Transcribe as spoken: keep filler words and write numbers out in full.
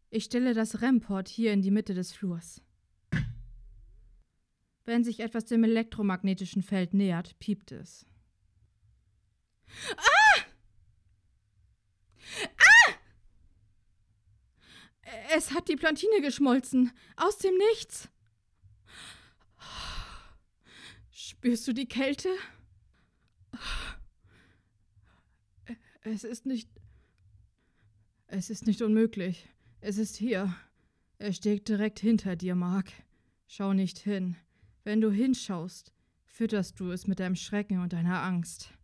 Ich stelle das REM-Port hier in die Mitte des Flurs. Wenn sich etwas dem elektromagnetischen Feld nähert, piept es. Ah! Ah! Es hat die Plantine geschmolzen. Aus dem Nichts. Spürst du die Kälte? Es ist nicht... Es ist nicht unmöglich. Es ist hier. Er steht direkt hinter dir, Mark. Schau nicht hin. Wenn du hinschaust, fütterst du es mit deinem Schrecken und deiner Angst.